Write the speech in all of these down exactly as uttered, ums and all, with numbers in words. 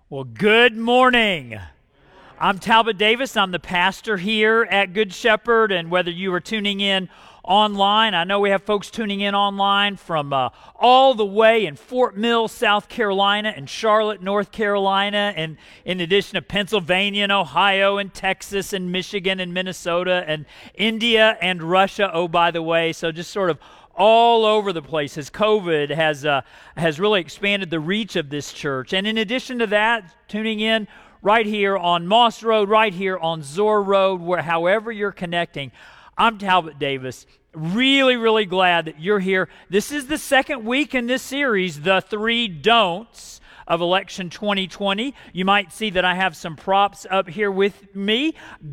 Well, good morning. I'm Talbot Davis. I'm the pastor here at Good Shepherd, and whether you are tuning in online, I know we have folks tuning in online from uh, all the way in Fort Mill, South Carolina, and Charlotte, North Carolina, and in addition to Pennsylvania and Ohio and Texas and Michigan and Minnesota and India and Russia, oh, by the way, so just sort of all over the place as COVID has uh, has really expanded the reach of this church. And in addition to that, tuning in right here on Moss Road, right here on Zor Road, where however you're connecting, I'm Talbot Davis. Really, really glad that you're here. This is the second week in this series, The Three Don'ts of Election twenty twenty. You might see that I have some props up here with me.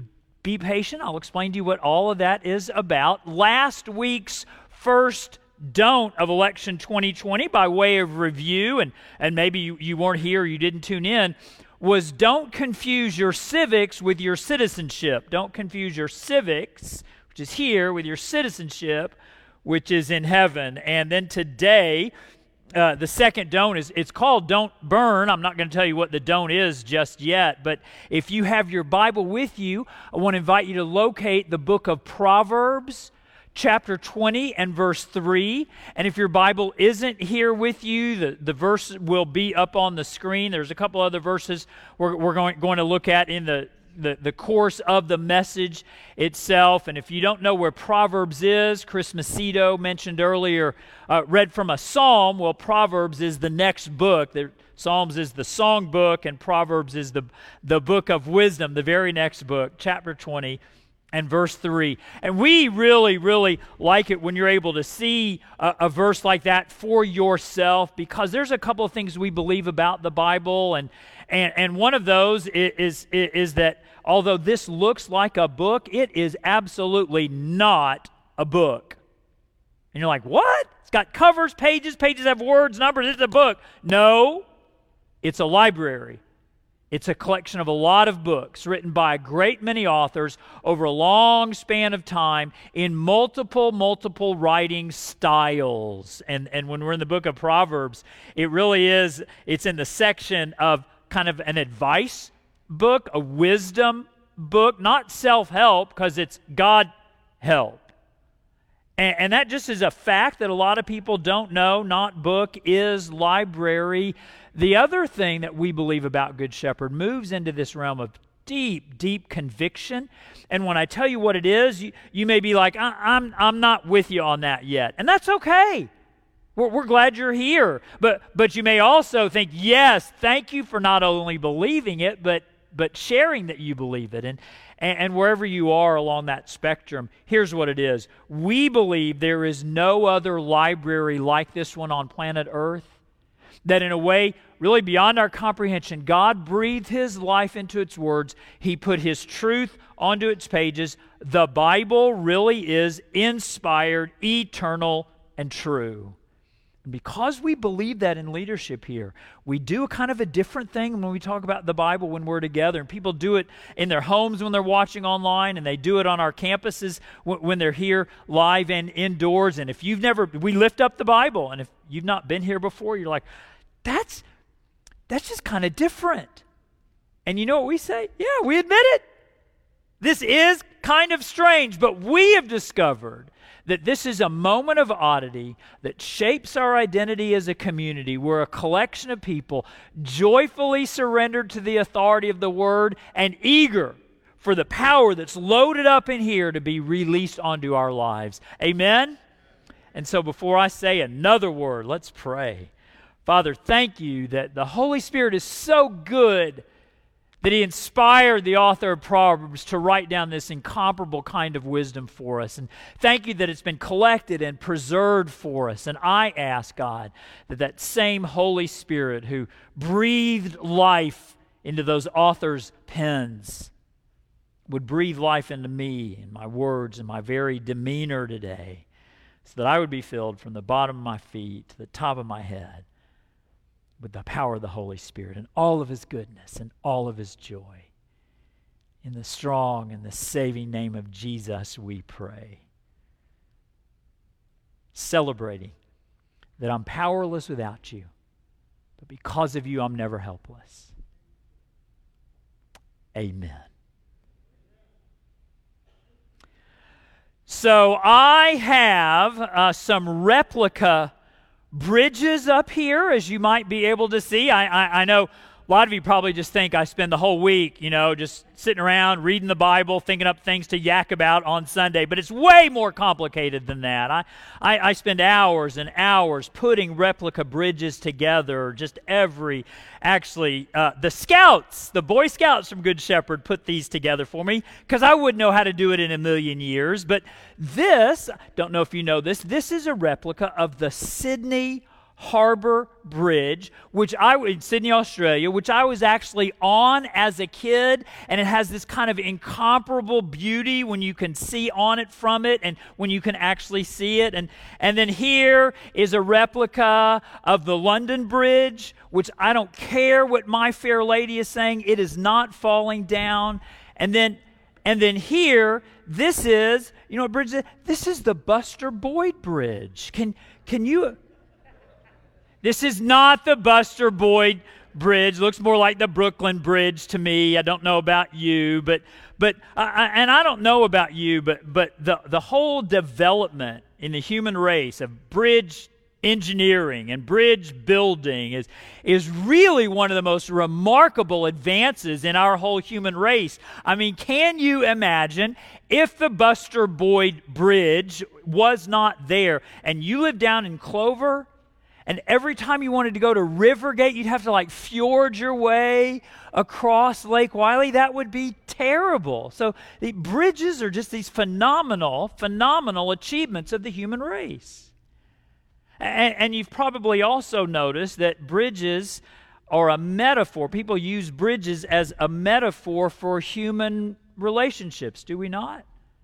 Be patient. I'll explain to you what all of that is about. Last week's first don't of Election twenty twenty, by way of review, and, and maybe you, you weren't here or you didn't tune in, was don't confuse your civics with your citizenship. Don't confuse your civics, which is here, with your citizenship, which is in heaven. And then today, uh, the second don't is, it's called Don't Burn. I'm not going to tell you what the don't is just yet, but if you have your Bible with you, I want to invite you to locate the book of Proverbs, chapter twenty and verse three. And if your Bible isn't here with you, the, the verse will be up on the screen. There's a couple other verses we're, we're going, going to look at in the, the, the course of the message itself. And if you don't know where Proverbs is, Chris Macedo mentioned earlier, uh, read from a psalm. Well, Proverbs is the next book. The Psalms is the song book, and Proverbs is the, the book of wisdom, the very next book, chapter twenty. And verse three. And we really, really like it when you're able to see a, a verse like that for yourself, because there's a couple of things we believe about the Bible, and and, and one of those is, is, is that although this looks like a book, it is absolutely not a book. And you're like, what? It's got covers, pages, pages have words, numbers, it's a book. No, it's a library. It's a collection of a lot of books written by a great many authors over a long span of time in multiple, multiple writing styles. And, and when we're in the book of Proverbs, it really is, it's in the section of kind of an advice book, a wisdom book, not self-help, because it's God-help. And, and that just is a fact that a lot of people don't know. Not book is library. The other thing that we believe about Good Shepherd moves into this realm of deep, deep conviction. And when I tell you what it is, you, you may be like, I, I'm, I'm not with you on that yet. And that's okay. We're, we're glad you're here. But, but you may also think, yes, thank you for not only believing it, but, but sharing that you believe it. And, and, and wherever you are along that spectrum, here's what it is. We believe there is no other library like this one on planet Earth. That in a way, really beyond our comprehension, God breathed His life into its words. He put His truth onto its pages. The Bible really is inspired, eternal, and true. And because we believe that in leadership here, we do a kind of a different thing when we talk about the Bible when we're together. And people do it in their homes when they're watching online, and they do it on our campuses when they're here live and indoors. And if you've never, we lift up the Bible, and if you've not been here before, you're like, That's that's just kind of different. And you know what we say? Yeah, we admit it. This is kind of strange, but we have discovered that this is a moment of oddity that shapes our identity as a community. We're a collection of people joyfully surrendered to the authority of the Word and eager for the power that's loaded up in here to be released onto our lives. Amen? And so before I say another word, let's pray. Father, thank you that the Holy Spirit is so good that He inspired the author of Proverbs to write down this incomparable kind of wisdom for us. And thank you that it's been collected and preserved for us. And I ask, God, that that same Holy Spirit who breathed life into those authors' pens would breathe life into me and my words and my very demeanor today, so that I would be filled from the bottom of my feet to the top of my head with the power of the Holy Spirit and all of His goodness and all of His joy. In the strong and the saving name of Jesus, we pray. Celebrating that I'm powerless without you, but because of you, I'm never helpless. Amen. So I have uh, some replica bridges up here, as you might be able to see. I, I, I know a lot of you probably just think I spend the whole week, you know, just sitting around reading the Bible, thinking up things to yak about on Sunday, but it's way more complicated than that. I, I, I spend hours and hours putting replica bridges together, just every, actually, uh, the Scouts, the Boy Scouts from Good Shepherd put these together for me, because I wouldn't know how to do it in a million years, but this, don't know if you know this, this is a replica of the Sydney Harbour Bridge, which I in Sydney, Australia, which I was actually on as a kid, and it has this kind of incomparable beauty when you can see on it from it, and when you can actually see it. And and then here is a replica of the London Bridge, which I don't care what My Fair Lady is saying, it is not falling down. And then and then here, this is, you know what bridge is? This is the Buster Boyd Bridge. Can can you? This is not the Buster Boyd Bridge. Looks more like the Brooklyn Bridge to me. I don't know about you, but but I, and I don't know about you, but but the the whole development in the human race of bridge engineering and bridge building is is really one of the most remarkable advances in our whole human race. I mean, can you imagine if the Buster Boyd Bridge was not there and you lived down in Clover, and every time you wanted to go to Rivergate, you'd have to like fjord your way across Lake Wylie? That would be terrible. So the bridges are just these phenomenal, phenomenal achievements of the human race. And, and you've probably also noticed that bridges are a metaphor. People use bridges as a metaphor for human relationships, do we not?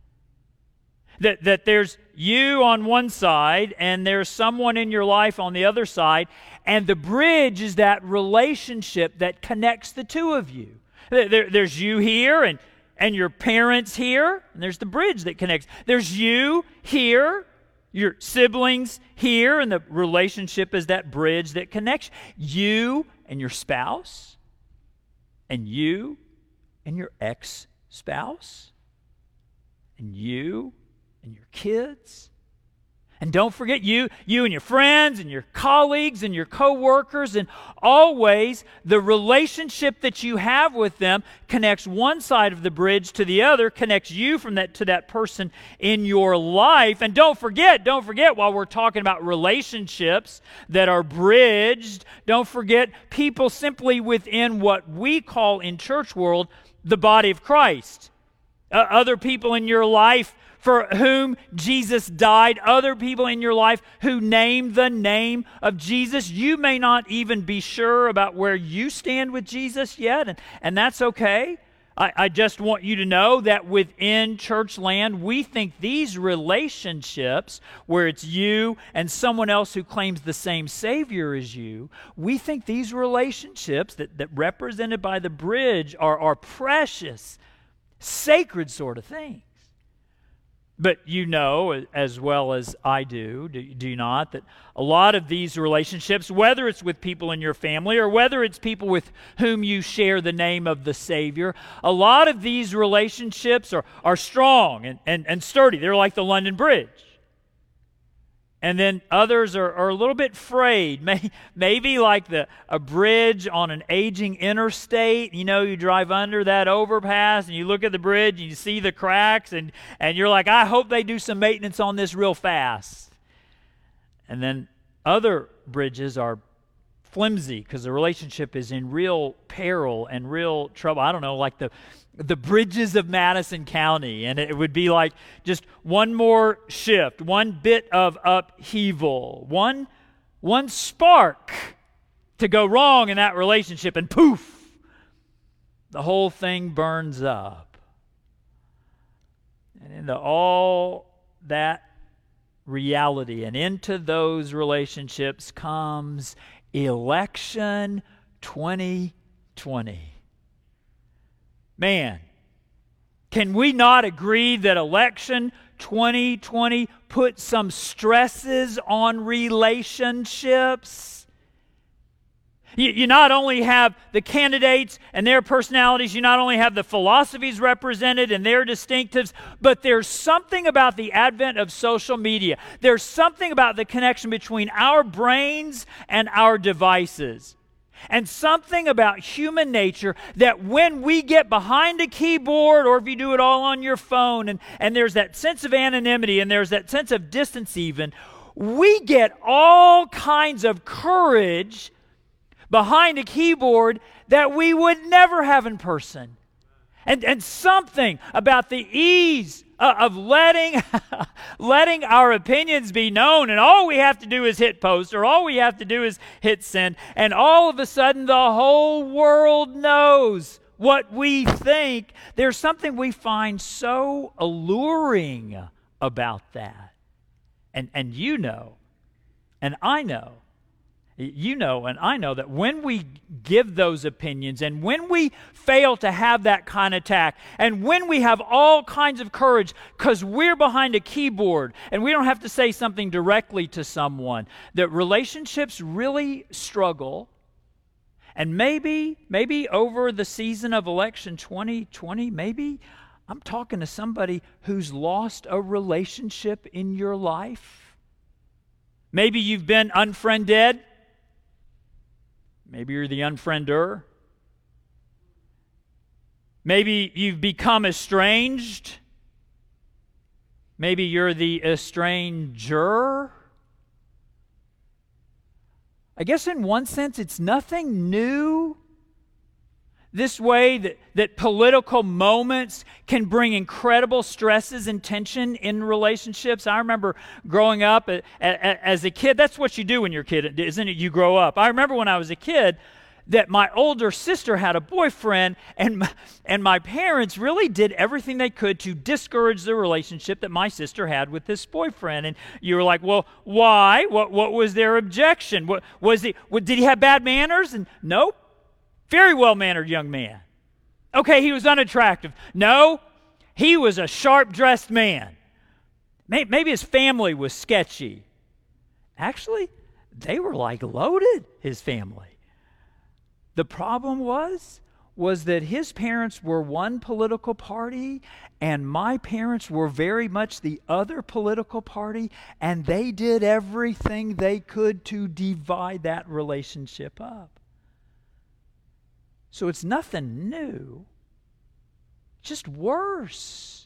That, that there's you on one side and there's someone in your life on the other side, and the bridge is that relationship that connects the two of you. There, there's you here and, and your parents here, and there's the bridge that connects. There's you here, your siblings here, and the relationship is that bridge that connects you and your spouse, and you and your ex-spouse, and you and your kids. And don't forget you, you and your friends and your colleagues and your co-workers, and always the relationship that you have with them connects one side of the bridge to the other, connects you from that to that person in your life. And don't forget, don't forget, while we're talking about relationships that are bridged, don't forget people simply within what we call in church world the body of Christ. Uh, other people in your life for whom Jesus died, other people in your life who name the name of Jesus. You may not even be sure about where you stand with Jesus yet, and, and that's okay. I, I just want you to know that within church land, we think these relationships, where it's you and someone else who claims the same Savior as you, we think these relationships that, that represented by the bridge are, are precious, sacred sort of things. But you know, as well as I do, do, do you not, that a lot of these relationships, whether it's with people in your family or whether it's people with whom you share the name of the Savior, a lot of these relationships are, are strong and, and, and sturdy. They're like the London Bridge. And then others are, are a little bit frayed, May, maybe like the a bridge on an aging interstate. You know, you drive under that overpass and you look at the bridge and you see the cracks, and, and you're like, I hope they do some maintenance on this real fast. And then other bridges are flimsy because the relationship is in real peril and real trouble. I don't know, like the the bridges of Madison County, and it would be like just one more shift, one bit of upheaval, one one spark to go wrong in that relationship, and poof, the whole thing burns up. And into all that reality and into those relationships comes election twenty twenty. Man, can we not agree that election twenty twenty put some stresses on relationships? You, you not only have the candidates and their personalities, you not only have the philosophies represented and their distinctives, but there's something about the advent of social media. There's something about the connection between our brains and our devices. And something about human nature that when we get behind a keyboard, or if you do it all on your phone, and, and there's that sense of anonymity and there's that sense of distance even, we get all kinds of courage behind a keyboard that we would never have in person. And, and something about the ease of letting, letting our opinions be known, and all we have to do is hit post, or all we have to do is hit send, and all of a sudden the whole world knows what we think. There's something we find so alluring about that. And, and you know, and I know, You know and I know that when we give those opinions, and when we fail to have that kind of tact, and when we have all kinds of courage because we're behind a keyboard and we don't have to say something directly to someone, that relationships really struggle. And maybe, maybe over the season of election twenty twenty, maybe I'm talking to somebody who's lost a relationship in your life. Maybe you've been unfriended. Maybe you're the unfriender. Maybe you've become estranged. Maybe you're the estranger. I guess in one sense it's nothing new. This way that, that political moments can bring incredible stresses and tension in relationships. I remember growing up a, a, as a kid. That's what you do when you're a kid, isn't it? You grow up. I remember when I was a kid that my older sister had a boyfriend, and my, and my parents really did everything they could to discourage the relationship that my sister had with this boyfriend. And you were like, well, why? What, what was their objection? What, was he, what, did he have bad manners? And nope. Very well-mannered young man. Okay, he was unattractive. No, he was a sharp-dressed man. Maybe his family was sketchy. Actually, they were like loaded, his family. The problem was, was that his parents were one political party and my parents were very much the other political party, and they did everything they could to divide that relationship up. So it's nothing new, just worse.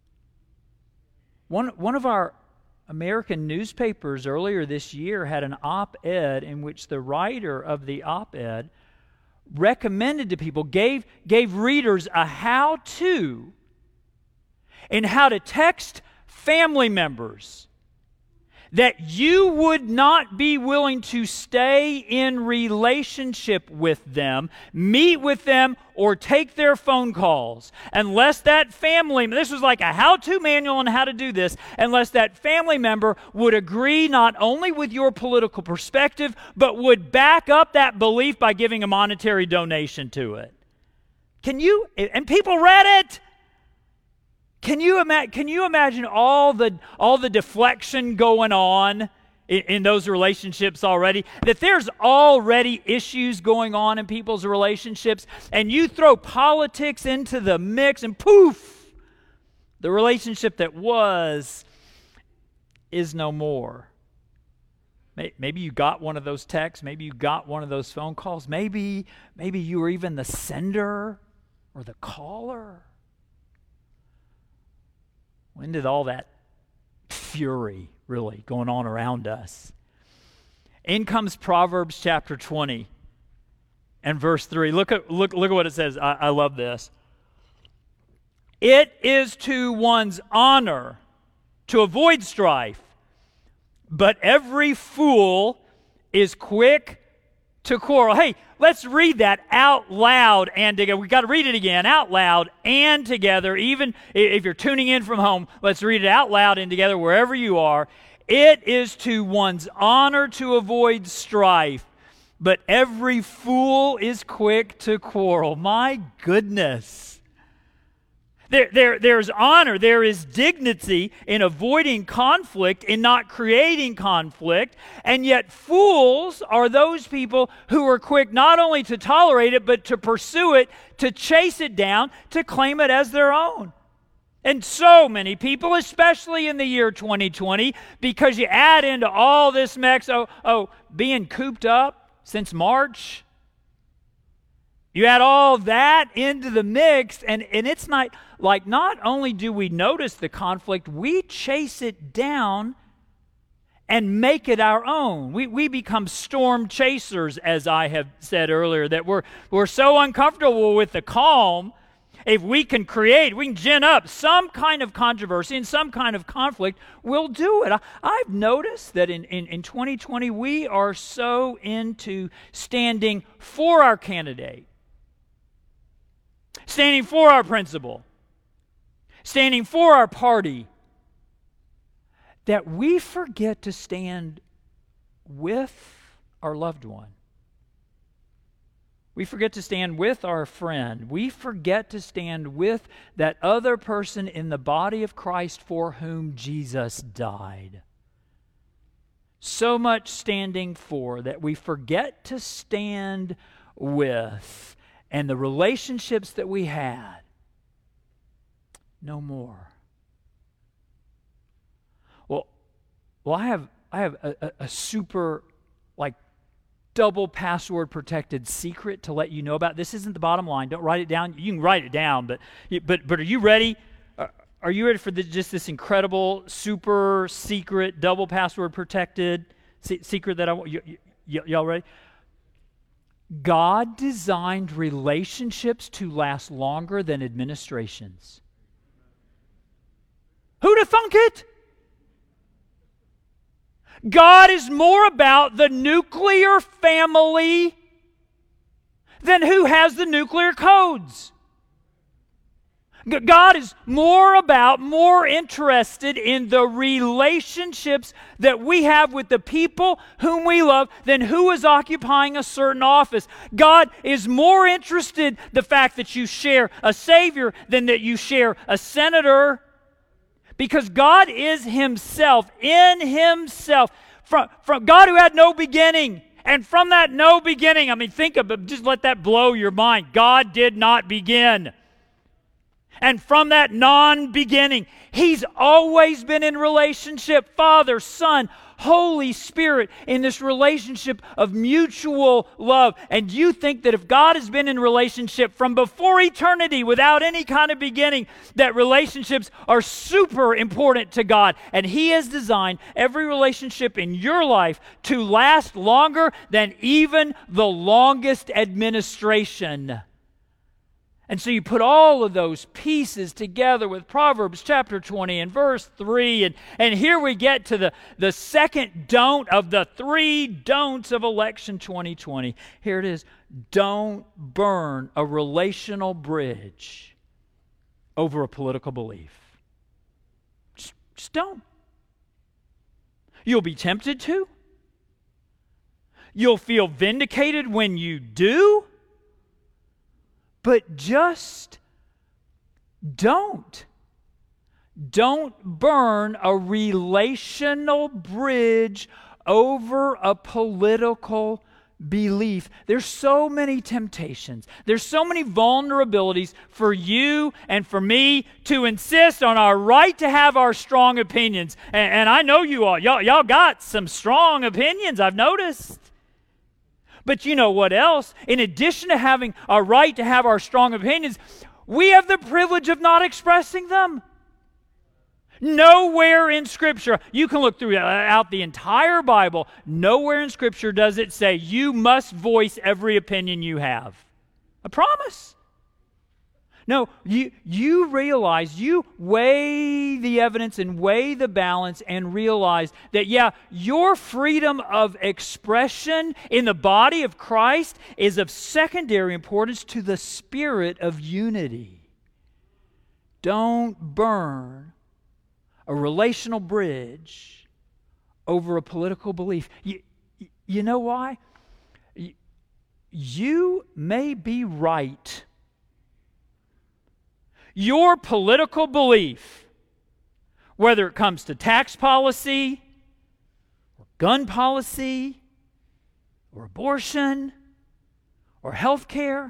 One, one of our American newspapers earlier this year had an op-ed in which the writer of the op-ed recommended to people, gave, gave readers a how-to in how to text family members that you would not be willing to stay in relationship with them, meet with them, or take their phone calls unless that family, this was like a how-to manual on how to do this, unless that family member would agree not only with your political perspective, but would back up that belief by giving a monetary donation to it. Can you, and people read it. Can you, ima- can you imagine all the, all the deflection going on in, in those relationships already? That there's already issues going on in people's relationships, and you throw politics into the mix, and poof, the relationship that was is no more. Maybe you got one of those texts. Maybe you got one of those phone calls. Maybe, maybe you were even the sender or the caller. When did all that fury really going on around us? In comes Proverbs chapter twenty and verse three. Look at, look, look at what it says. I, I love this. It is to one's honor to avoid strife, but every fool is quick to quarrel. Hey, let's read that out loud and together. We've got to read it again out loud and together. Even if you're tuning in from home, let's read it out loud and together wherever you are. It is to one's honor to avoid strife, but every fool is quick to quarrel. My goodness. There, there, there's honor, there is dignity in avoiding conflict, in not creating conflict, and yet fools are those people who are quick not only to tolerate it, but to pursue it, to chase it down, to claim it as their own. And so many people, especially in the year twenty twenty, because you add into all this mix, oh, oh, being cooped up since March, you add all that into the mix, and, and it's not like not only do we notice the conflict, we chase it down and make it our own. We, we become storm chasers, as I have said earlier, that we're, we're so uncomfortable with the calm. If we can create, we can gin up some kind of controversy and some kind of conflict, we'll do it. I, I've noticed that in, in, in twenty twenty, we are so into standing for our candidate, standing for our principle, standing for our party, that we forget to stand with our loved one. We forget to stand with our friend. We forget to stand with that other person in the body of Christ for whom Jesus died. So much standing for that we forget to stand with. And the relationships that we had, no more. Well, well, I have I have a, a, a super like double password protected secret to let you know about. This isn't the bottom line. Don't write it down. You can write it down, but but but are you ready? Uh, are you ready for the, just this incredible super secret double password protected se- secret that I want? You, you, y'all ready? God designed relationships to last longer than administrations. Who'd have thunk it? God is more about the nuclear family than who has the nuclear codes. God is more about, more interested in the relationships that we have with the people whom we love than who is occupying a certain office. God is more interested the fact that you share a Savior than that you share a senator. Because God is Himself, in Himself, from, from God who had no beginning. And from that no beginning, I mean, think of it, just let that blow your mind. God did not begin. And from that non-beginning, He's always been in relationship, Father, Son, Holy Spirit, in this relationship of mutual love. And you think that if God has been in relationship from before eternity without any kind of beginning, that relationships are super important to God. And He has designed every relationship in your life to last longer than even the longest administration. And so you put all of those pieces together with Proverbs chapter twenty and verse three, and, and here we get to the, the second don't of the three don'ts of election twenty twenty. Here it is. Don't burn a relational bridge over a political belief. Just, just don't. You'll be tempted to. You'll feel vindicated when you do. But just don't. Don't burn a relational bridge over a political belief. There's so many temptations. There's so many vulnerabilities for you and for me to insist on our right to have our strong opinions. And, and I know you all. Y'all, y'all got some strong opinions, I've noticed. But you know what else? In addition to having a right to have our strong opinions, we have the privilege of not expressing them. Nowhere in Scripture, you can look throughout the entire Bible, nowhere in Scripture does it say you must voice every opinion you have. I promise. No, you, you realize, you weigh the evidence and weigh the balance and realize that, yeah, your freedom of expression in the body of Christ is of secondary importance to the spirit of unity. Don't burn a relational bridge over a political belief. You, you know why? You may be right. Your political belief, whether it comes to tax policy, or gun policy, or abortion, or health care,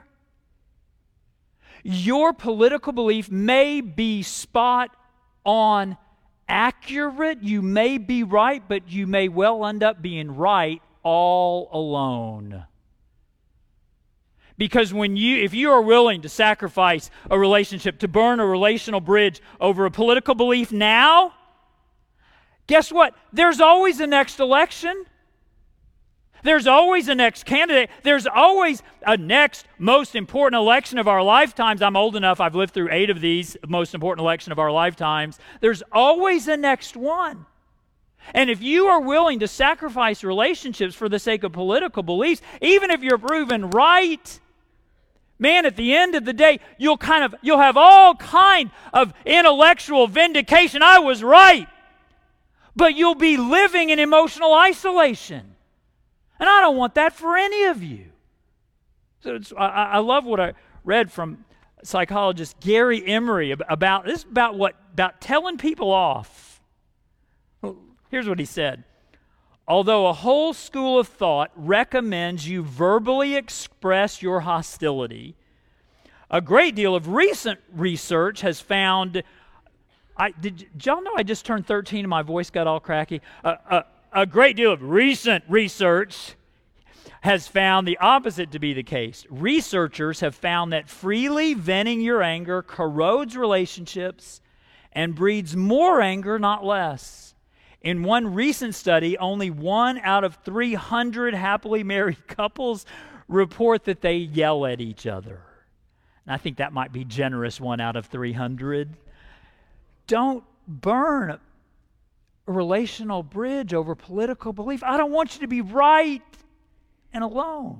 your political belief may be spot on accurate. You may be right, but you may well end up being right all alone. Because when you, if you are willing to sacrifice a relationship, to burn a relational bridge over a political belief now, guess what? There's always a next election. There's always a next candidate. There's always a next most important election of our lifetimes. I'm old enough, I've lived through eight of these most important election of our lifetimes. There's always a next one. And if you are willing to sacrifice relationships for the sake of political beliefs, even if you're proven right, man, at the end of the day, you'll kind of, you'll have all kind of intellectual vindication. I was right. But you'll be living in emotional isolation. And I don't want that for any of you. So it's, I, I love what I read from psychologist Gary Emery about this, about what, about telling people off. Here's what he said. Although a whole school of thought recommends you verbally express your hostility, a great deal of recent research has found. I did, did y'all know I just turned thirteen and my voice got all cracky? Uh, uh, a great deal of recent research has found the opposite to be the case. Researchers have found that freely venting your anger corrodes relationships and breeds more anger, not less. In one recent study, only one out of three hundred happily married couples report that they yell at each other. And I think that might be generous, one out of three hundred. Don't burn a relational bridge over political belief. I don't want you to be right and alone.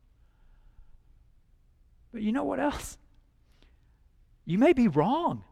But you know what else? You may be wrong.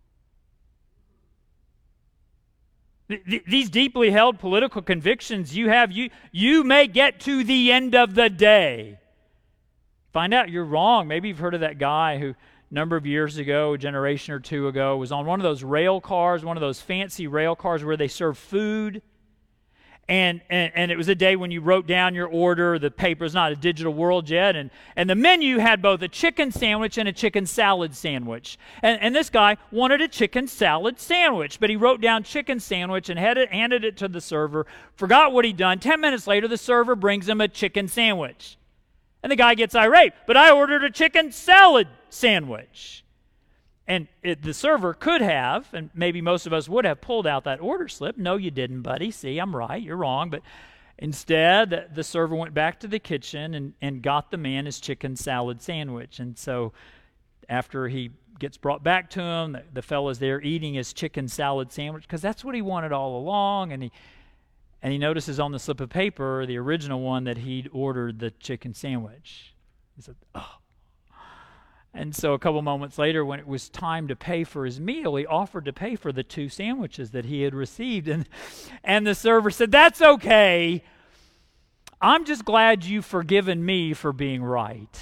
These deeply held political convictions you have, you, you may get to the end of the day. Find out you're wrong. Maybe you've heard of that guy who, a number of years ago, a generation or two ago, was on one of those rail cars, one of those fancy rail cars where they serve food. And, and and it was a day when you wrote down your order. The paper's not a digital world yet. And, and the menu had both a chicken sandwich and a chicken salad sandwich. And, and this guy wanted a chicken salad sandwich, but he wrote down chicken sandwich and had it, handed it to the server, forgot what he'd done. Ten minutes later, the server brings him a chicken sandwich. And the guy gets irate, but I ordered a chicken salad sandwich. And it, the server could have, and maybe most of us would have, pulled out that order slip. No, you didn't, buddy. See, I'm right. You're wrong. But instead, the, the server went back to the kitchen and, and got the man his chicken salad sandwich. And so after he gets brought back to him, the, the fella's there eating his chicken salad sandwich because that's what he wanted all along. And he and he notices on the slip of paper, the original one, that he'd ordered the chicken sandwich. He said, oh. And so a couple moments later, when it was time to pay for his meal, he offered to pay for the two sandwiches that he had received. And, and the server said, that's okay. I'm just glad you've forgiven me for being right.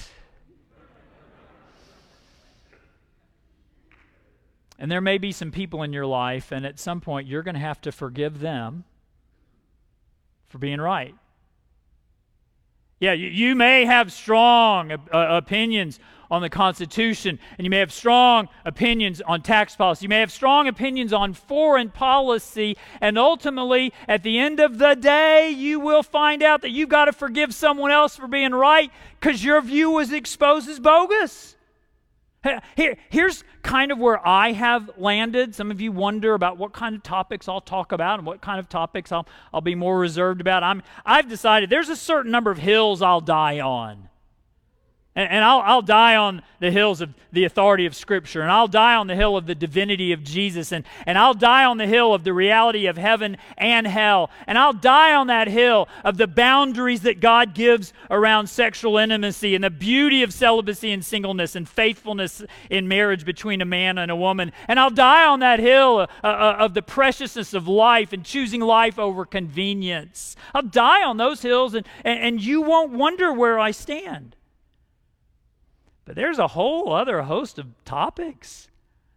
And there may be some people in your life, and at some point you're going to have to forgive them for being right. Yeah, you, you may have strong uh, opinions on the Constitution, and you may have strong opinions on tax policy. You may have strong opinions on foreign policy, and ultimately, at the end of the day, you will find out that you've got to forgive someone else for being right because your view was exposed as bogus. Here, here's kind of where I have landed. Some of you wonder about what kind of topics I'll talk about and what kind of topics I'll, I'll be more reserved about. I'm, I've decided there's a certain number of hills I'll die on. And, and I'll, I'll die on the hills of the authority of Scripture, and I'll die on the hill of the divinity of Jesus, and, and I'll die on the hill of the reality of heaven and hell, and I'll die on that hill of the boundaries that God gives around sexual intimacy and the beauty of celibacy and singleness and faithfulness in marriage between a man and a woman, and I'll die on that hill uh, uh, of the preciousness of life and choosing life over convenience. I'll die on those hills, and, and, and you won't wonder where I stand. But there's a whole other host of topics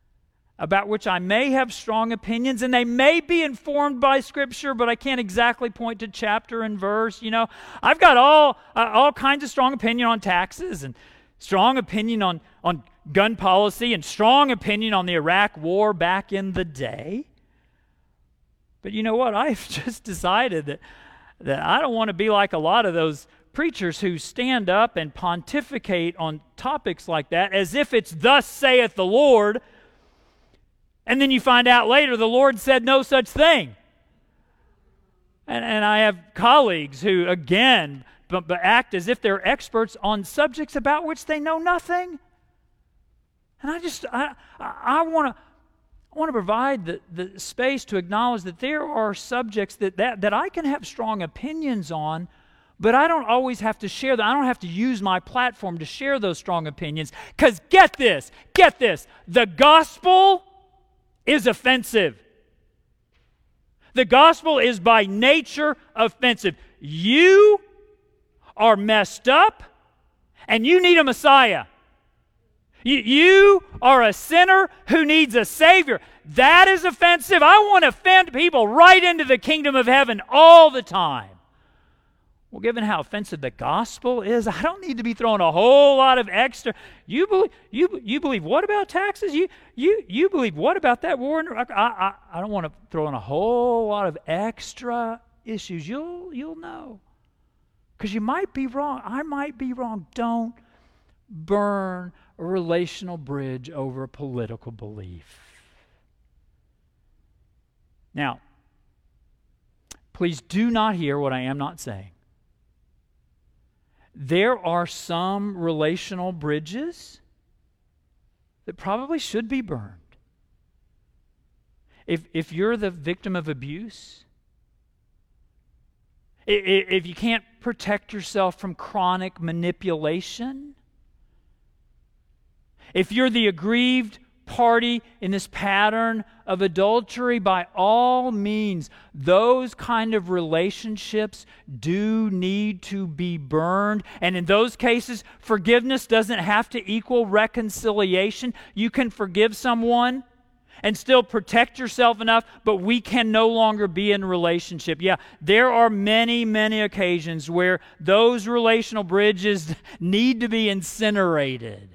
about which I may have strong opinions, and they may be informed by Scripture, but I can't exactly point to chapter and verse. You know, I've got all uh, all kinds of strong opinion on taxes, and strong opinion on, on gun policy, and strong opinion on the Iraq war back in the day. But you know what? I've just decided that, that I don't want to be like a lot of those preachers who stand up and pontificate on topics like that as if it's thus saith the Lord, and then you find out later the Lord said no such thing. And, and I have colleagues who, again, but, but act as if they're experts on subjects about which they know nothing. And I just, I, I want to I want to provide the, the space to acknowledge that there are subjects that, that, that I can have strong opinions on, but I don't always have to share them. I don't have to use my platform to share those strong opinions. Because get this, get this, the gospel is offensive. The gospel is by nature offensive. You are messed up and you need a Messiah. You, you are a sinner who needs a Savior. That is offensive. I want to offend people right into the kingdom of heaven all the time. Well, given how offensive the gospel is, I don't need to be throwing a whole lot of extra. You believe, you, you believe what about taxes? You, you, you believe what about that war? I, I, I don't want to throw in a whole lot of extra issues. You'll, you'll know. Because you might be wrong. I might be wrong. Don't burn a relational bridge over a political belief. Now, please do not hear what I am not saying. There are some relational bridges that probably should be burned. If, if you're the victim of abuse, if you can't protect yourself from chronic manipulation, if you're the aggrieved party in this pattern of adultery, by all means, those kind of relationships do need to be burned. And in those cases, forgiveness doesn't have to equal reconciliation. You can forgive someone and still protect yourself enough, but we can no longer be in a relationship. Yeah, there are many, many occasions where those relational bridges need to be incinerated.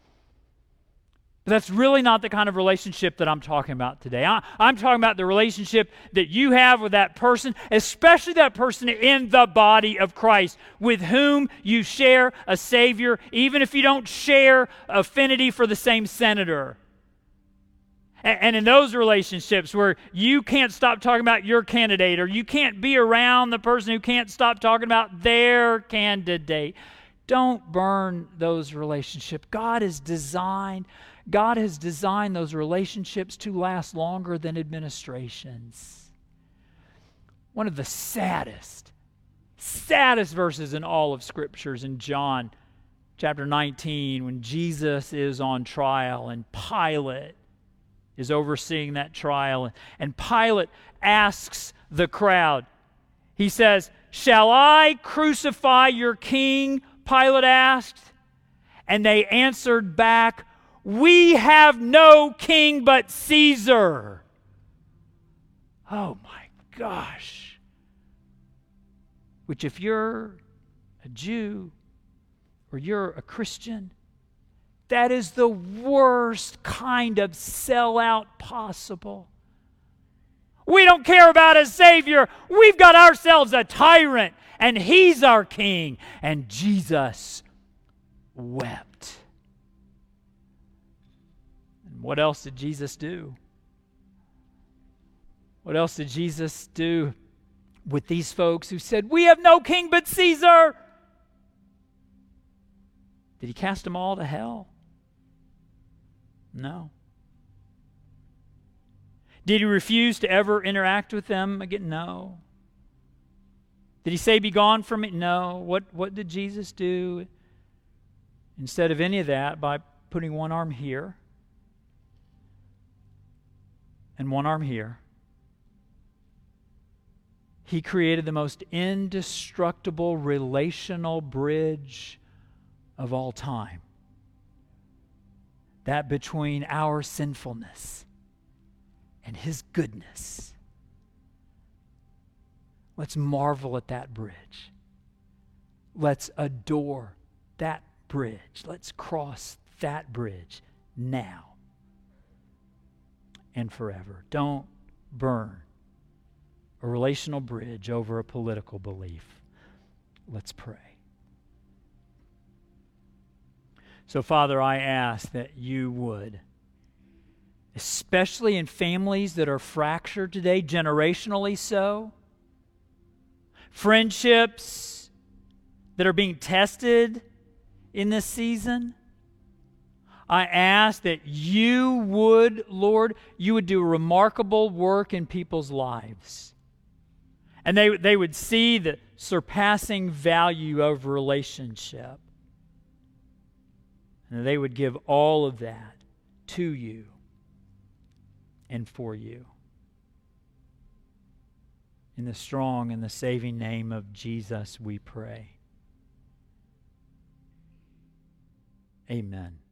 But that's really not the kind of relationship that I'm talking about today. I, I'm talking about the relationship that you have with that person, especially that person in the body of Christ, with whom you share a Savior, even if you don't share affinity for the same senator. And, and in those relationships where you can't stop talking about your candidate, or you can't be around the person who can't stop talking about their candidate, don't burn those relationships. God has designed God has designed those relationships to last longer than administrations. One of the saddest, saddest verses in all of Scripture is in John chapter nineteen, when Jesus is on trial and Pilate is overseeing that trial. And Pilate asks the crowd, he says, "Shall I crucify your king?" Pilate asked. And they answered back, "We have no king but Caesar." Oh my gosh. Which, if you're a Jew or you're a Christian, that is the worst kind of sellout possible. We don't care about a Savior. We've got ourselves a tyrant, and He's our king. And Jesus wept. What else did Jesus do? What else did Jesus do with these folks who said, "We have no king but Caesar"? Did He cast them all to hell? No. Did He refuse to ever interact with them again? No. Did He say, "Be gone from me"? No. What, what did Jesus do? Instead of any of that, by putting one arm here and one arm here, He created the most indestructible relational bridge of all time. That between our sinfulness and His goodness. Let's marvel at that bridge. Let's adore that bridge. Let's cross that bridge now and forever. Don't burn a relational bridge over a political belief. Let's pray. So, Father, I ask that you would, especially in families that are fractured today, generationally so, friendships that are being tested in this season, I ask that you would, Lord, you would do a remarkable work in people's lives. And they, they would see the surpassing value of relationship. And they would give all of that to you and for you. In the strong and the saving name of Jesus, we pray. Amen.